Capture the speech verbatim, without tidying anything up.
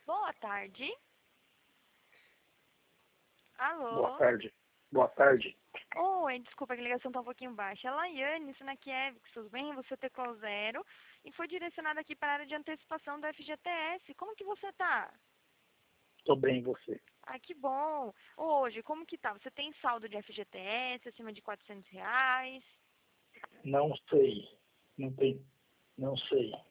Boa tarde. Alô? Boa tarde. Boa tarde. Oi, desculpa, a ligação tá um pouquinho baixa. É Laiane, Sinakiewicz, tudo bem? Você teclou zero e foi direcionado aqui para a área de antecipação do F G T S. Como que você tá? Tô bem, e você? Ah, que bom. Hoje, como que tá? Você tem saldo de F G T S acima de quatrocentos reais? Não sei. Não tem. Não sei.